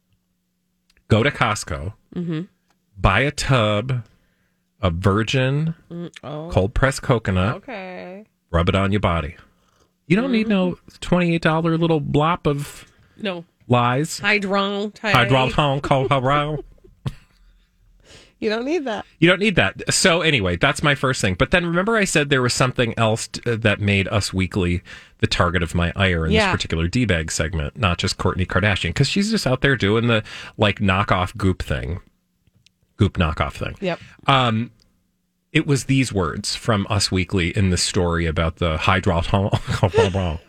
Speaker 4: Go to Costco. Mm-hmm. Buy a tub of virgin mm, oh. cold pressed coconut.
Speaker 3: Okay.
Speaker 4: Rub it on your body. You don't mm-hmm. need no twenty-eight dollars little blop of
Speaker 3: no
Speaker 4: lies.
Speaker 3: Hydron.
Speaker 4: Hydron cold
Speaker 3: You don't need that.
Speaker 4: You don't need that. So anyway, that's my first thing. But then remember I said there was something else t- that made Us Weekly the target of my ire in
Speaker 3: yeah.
Speaker 4: this particular D-bag segment, not just Kourtney Kardashian, because she's just out there doing the like knockoff Goop thing. Goop knockoff thing.
Speaker 3: Yep.
Speaker 4: Um, it was these words from Us Weekly in the story about the hydratant.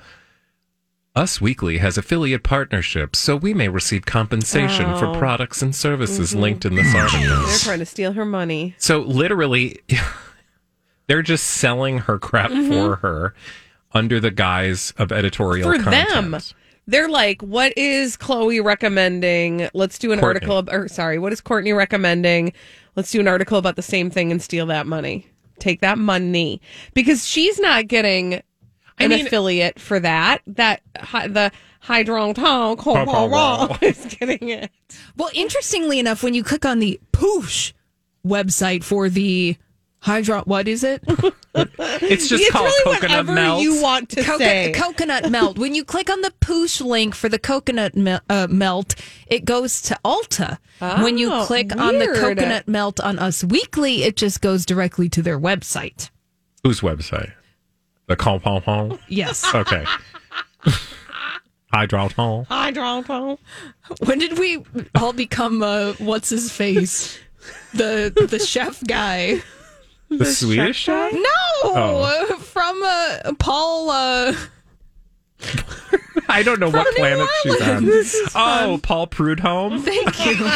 Speaker 4: Us Weekly has affiliate partnerships, so we may receive compensation oh. for products and services mm-hmm. linked in this article.
Speaker 3: They're trying to steal her money.
Speaker 4: So literally, they're just selling her crap mm-hmm. for her under the guise of editorial
Speaker 3: for
Speaker 4: content.
Speaker 3: them. They're like, what is Chloe recommending? Let's do an
Speaker 4: Kourtney.
Speaker 3: article. About, or sorry, what is Kourtney recommending? Let's do an article about the same thing and steal that money. Take that money. Because she's not getting an I mean, affiliate for that. That the Hydratant is getting it.
Speaker 5: Well, interestingly enough, when you click on the Poosh website for the Hydro, what is it?
Speaker 4: It's just
Speaker 3: it's
Speaker 4: called
Speaker 3: really
Speaker 4: coconut
Speaker 3: whatever
Speaker 4: melt.
Speaker 3: You want to
Speaker 5: Coco-
Speaker 3: say
Speaker 5: coconut melt. When you click on the Poosh link for the coconut me- uh, melt, it goes to Ulta.
Speaker 3: Oh,
Speaker 5: when you click
Speaker 3: weird.
Speaker 5: on the coconut melt on Us Weekly, it just goes directly to their website.
Speaker 4: Whose website? The Compon?
Speaker 5: Yes.
Speaker 4: Okay. Hydratant.
Speaker 3: Hydratant.
Speaker 5: When did we all become uh, what's his face? The the chef guy.
Speaker 4: The, the Swedish guy?
Speaker 5: No, oh. from uh, Paul. Uh,
Speaker 4: I don't know what
Speaker 5: New
Speaker 4: planet
Speaker 5: Orleans.
Speaker 4: she's on. Oh, Paul Prudhomme.
Speaker 5: Thank you.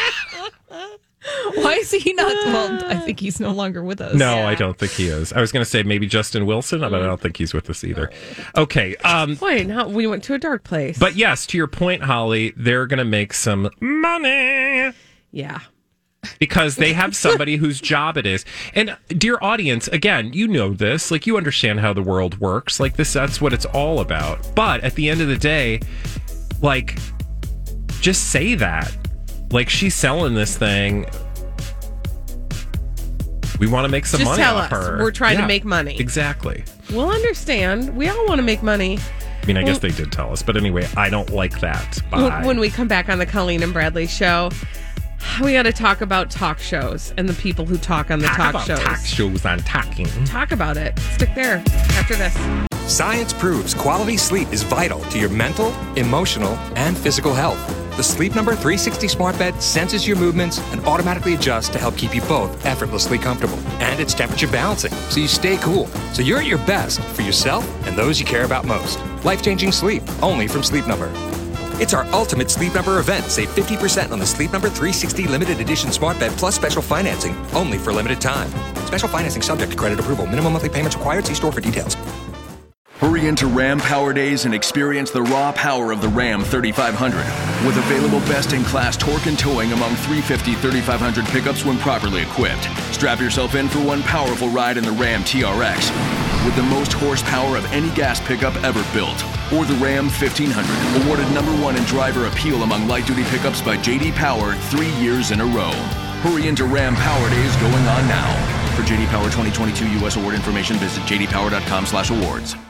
Speaker 5: Why is he not? Well, I think he's no longer with us.
Speaker 4: No,
Speaker 5: yeah.
Speaker 4: I don't think he is. I was going to say maybe Justin Wilson, but I don't think he's with us either. Okay. Um,
Speaker 3: Wait, no, we went to a dark place.
Speaker 4: But yes, to your point, Holly, they're going to make some money.
Speaker 3: Yeah.
Speaker 4: Because they have somebody whose job it is. And dear audience, again, you know this, like you understand how the world works. Like this, that's what it's all about. But at the end of the day, like, just say that. Like, she's selling this thing. We want to make some
Speaker 3: just
Speaker 4: money
Speaker 3: tell
Speaker 4: off
Speaker 3: us.
Speaker 4: her.
Speaker 3: We're trying
Speaker 4: yeah,
Speaker 3: to make money.
Speaker 4: Exactly.
Speaker 3: We'll understand. We all want to make money.
Speaker 4: I mean, I guess they did tell us. But anyway, I don't like that. Bye.
Speaker 3: When we come back on the Colleen and Bradley show, we got to talk about talk shows and the people who talk on the
Speaker 4: talk,
Speaker 3: talk
Speaker 4: about
Speaker 3: shows.
Speaker 4: Talk shows on talking.
Speaker 3: Talk about it. Stick there after this.
Speaker 15: Science proves quality sleep is vital to your mental, emotional, and physical health. The Sleep Number three sixty smart bed senses your movements and automatically adjusts to help keep you both effortlessly comfortable. And it's temperature balancing, so you stay cool. So you're at your best for yourself and those you care about most. Life-changing sleep, only from Sleep Number. It's our ultimate Sleep Number event. Save fifty percent on the Sleep Number three sixty limited edition smart bed plus special financing, only for a limited time. Special financing subject to credit approval. Minimum monthly payments required. See store for details.
Speaker 16: Hurry into Ram Power Days and experience the raw power of the Ram thirty-five hundred. With available best-in-class torque and towing among three fifty thirty-five hundred pickups when properly equipped. Strap yourself in for one powerful ride in the Ram T R X with the most horsepower of any gas pickup ever built. Or the Ram fifteen hundred, awarded number one in driver appeal among light-duty pickups by J D Power three years in a row. Hurry into Ram Power Days going on now. For J D Power twenty twenty-two U S award information, visit j d power dot com slash awards.